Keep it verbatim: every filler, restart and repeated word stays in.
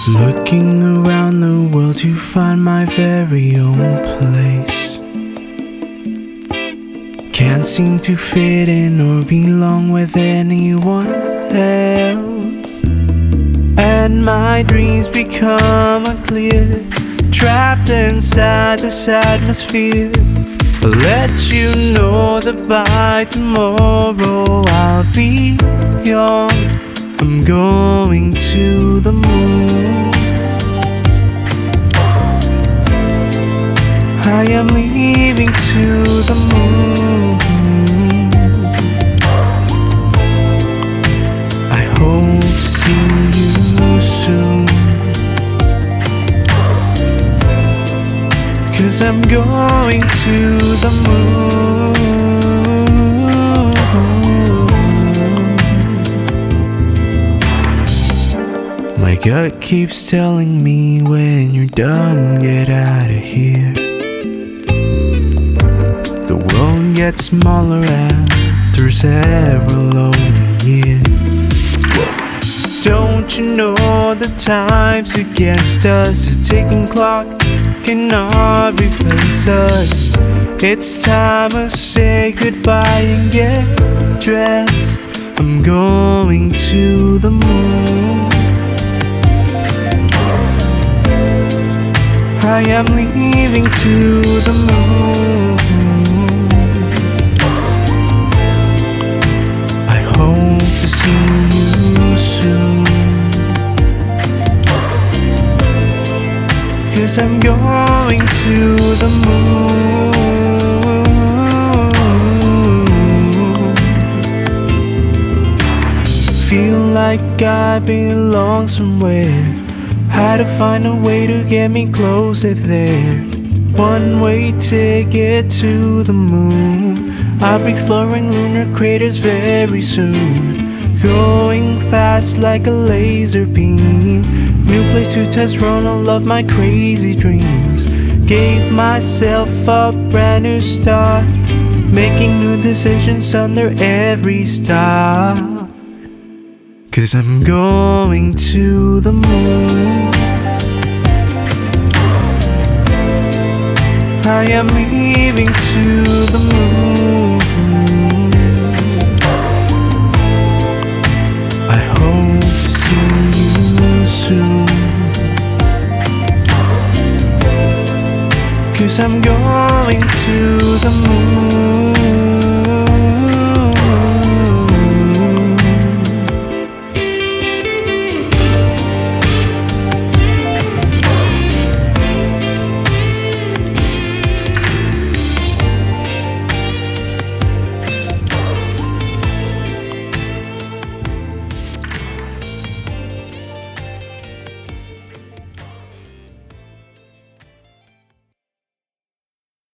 Looking around the world to find my very own place. Can't seem to fit in or belong with anyone else. And my dreams become unclear, trapped inside this atmosphere. I'll let you know that by tomorrow I'll be young. I'm going to the moon. I am leaving to the moon. I hope to see you soon, 'cause I'm going to the moon. My gut keeps telling me when you're done, get out of here. The world gets smaller after several lonely years. Don't you know the time's against us? The ticking clock cannot replace us. It's time to say goodbye and get dressed. I'm going to the moon. I am leaving to the moon. I hope to see you soon, 'cause I'm going to the moon. Feel like I belong somewhere. Had to find a way to get me closer there. One way ticket to the moon. I'll be exploring lunar craters very soon. Going fast like a laser beam. New place to test run all of my crazy dreams. Gave myself a brand new start, making new decisions under every star. 'Cause I'm going to the moon. I am leaving to the moon. I hope to see you soon, 'cause I'm going to the moon.